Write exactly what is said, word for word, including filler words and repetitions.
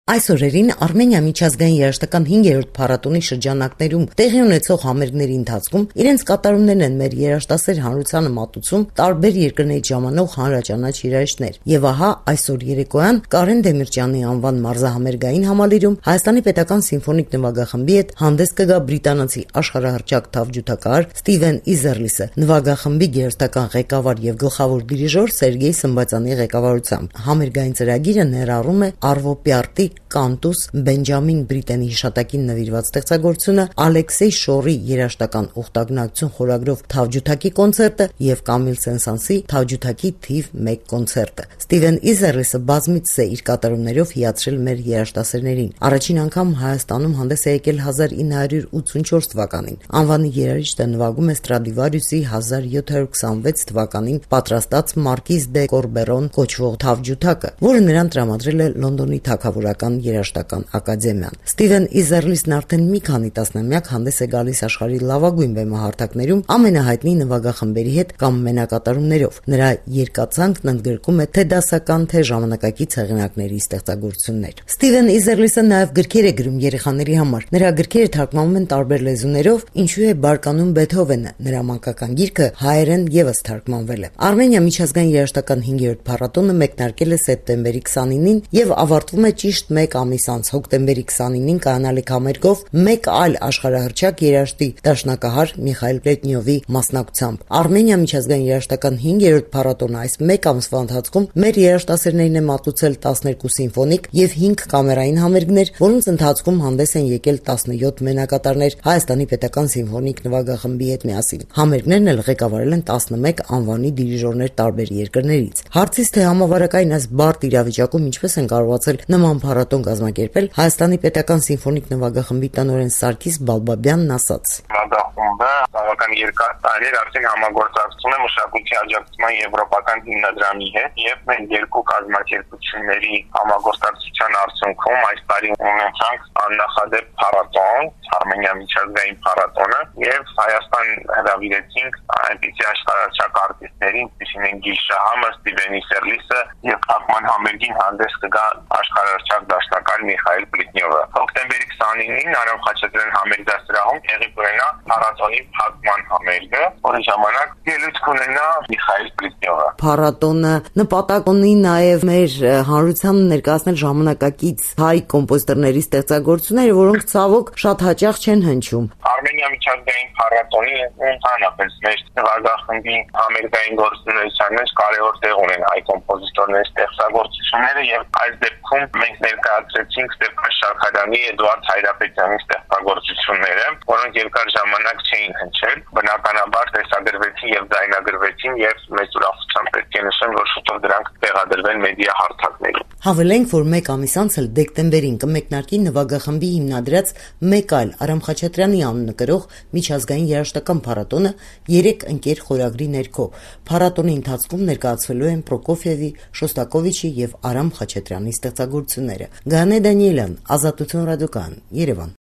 Այս օրերին Արմենիա միջազգային երաժշտական հինգերորդ փառատոնի շրջանակներում տեղի ունեցող համերգների ընթացքում իրենց կատարումներն են մեր երաժշտասեր հանրությանը մատուցում տարբեր երկրներից ժամանող հանրաճանաչ երաժիշտներ։ Եվ ահա այսօր երեկոյան Կարեն Դեմիրճյանի անվան մարզահամերգային համալիրում Հայաստանի պետական սիմֆոնիկ նվագախմբի հետ հանդես կգա բրիտանացի աշխարհահռչակ թավջութակահար Ստիվեն Իզերլիսը, նվագախմբի գերստական ղեկավար եւ գլխավոր դիրիժոր Սերգեյ Սմբատյանի ղեկավարությամբ։ Համերգային ծրագիրը ներառում է Արվո Պյարտի Կանտուս Բենջամին Բրիտենի հիշատակին նվիրված ստեղծագործությունը, Ալեքսեյ Շորի երաժշտական ուխտագնացություն խորագրով թավջութակի կոնցերտը եւ Կամիլ Սենսանսի թավջութակի թիվ մեկ կոնցերտը։ Ստիվեն Իզերլիսը բազմիցս է իր կատարումներով հիացրել մեր երաժշտասերներին։ Առաջին անգամ Հայաստանում հանդես է եկել հազար ինը հարյուր ութսունչորս թվականին։ Անվանի երաժիշտը նվագում է Ստրադիվարիուսի հազար յոթ հարյուր քսանվեց թվականին պատրաստած Մարկիզ դե Կորբերոն կոչվող թավջութակը, որը նրան տրամադրել է Լոնդոնի Թագավորական երաժշտական ակադեմիան։ Ստիվեն Իզերլիսն արդեն մի քանի տասնամյակ հանդես է գալիս աշխարհի լավագույն բեմահարթակներում ամենահայտնի նվագախմբերի հետ կամ մենակատարումներով։ Նրա երկացանքն ընդգրկում է թե դասական, թե ժամանակակից հեղինակների ստեղծագործություններ։ Ստիվեն Իզերլիսը նաև գրքեր է գրում երեխաների համար։ Նրա գրքերը թարգմանվում են տարբեր լեզուներով, ինչու է Բարկանում Բեթհովենը, նրա մանկական գիրքը հայերեն եւս թարգմանվել է։ Արմենիա միջազգային երաժշտական հինգերորդ փառատոնը մեկնարկել է սեպտեմբերի քսանինին եւ ավարտվում է ճիշտ մեկ ամիս անց հոկտեմբերի քսանինին կայանալիք համերգով մեկ այլ աշխարհահռչակ երաժշտի դաշնակահար Միխայել Պլետնյովի մասնակցությամբ։ Արմենիա միջազգային երաժշտական հինգերորդ փառատոնը այս մեկ ամսվա ընթացքում մեր երաժշտասերներին է մատուցել տասներկու սիմֆոնիկ եւ հինգ կամերային համերգներ, որոնց ընթացքում հանդես են եկել տասնյոթ մենակատարներ Հայաստանի պետական սիմֆոնիկ նվագախմբի հետ միասին։ Համերգներն էլ ղեկավարել են տասնմեկ անվանի դիրիժորներ տարբեր երկրներից։ Հարցից թե համավարակային այս բարդ իրավիճակում ինչպես են կարողացել նման փառատոն կազմակերպել, Հայաստանի պետական սիմֆոնիկ նվագախմբի տնօրեն Սարգիս Բալբաբյանն ասաց. Նվագախումբը բավական երկար տարիներ արդեն համագործակցում է մշակույթի աջակցման եվրոպական հիմնադրամի հետ եւ մենք երկու կազմակերպությունների համագործակցության արդյունքում այս տարի ունեցանք աննախադեպ փառատոն, Արմենիա միջազգային փառատոնը եւ Հայաստան հրավիրեցինք այնպիսի աշխարհահռչակ արտիստներին, ինչպիսին են Գիլշահամը, Ստիվեն Իզերլիսը եւ թարգման համերգին հանդես կգա աշխարհահռչակ դաշնակահար Միխայել Պլետնյովը։ Հոկտեմբերի քսանինին Արամ Խաչատրյան համերգասրահում տեղի կունենա փառատոնի փակման համերգը, որի ժամանակ ելույթ կունենա Միխայել Պլետնյովը։ Փառատոնը նպատակ ունի նաեւ մեր հանրությանը ներկայացնել ժամանակակից հայ կոմպոզիտորների ստեղծագործությունները, որոնք ցավոք շատ հաճախ չեն հնչում։ Արմենիա միջազգային փառատոնի ընդհանրապես մեր նվագախմբի համերգային գործունեության մեջ կարևոր տեղ ունեն հայ կոմպոզիտորների ստեղծագործությունները եւ այս դեպքում մենք ներկայացրեցինք Ստեփան Շաքարյանի, Էդուարդ Հայրապետյանի ստեղծագործությունները, որոնք երկար ժամանակ չէին հնչել, բնականաբար տեսագրվեցին եւ ձայնագրվեցին եւ մեծ ուրախությամբ պետք է նշեմ, որ շուտով դրանք տեղադրվեն մեդիա հարթակներում։ Հավելենք, որ մեկ ամիս անց էլ դեկտեմբերին կմեկնարկի նվագախմբի հիմնադրած մեկ այլ Արամ Խաչատրյանի անունը կրող միջազգային երաժշտական փառատոնը երեք ընկեր խորագրի ներքո։ Փառատոնի ընթացքում ներկայացվելու են Պրոկոֆիևի, Շոստակովիչի եւ Արամ Խաչատրյանի ստեղծագործությունները։ Գանե Դանիելյան, Ազատություն ռադիոկայան, Երևան։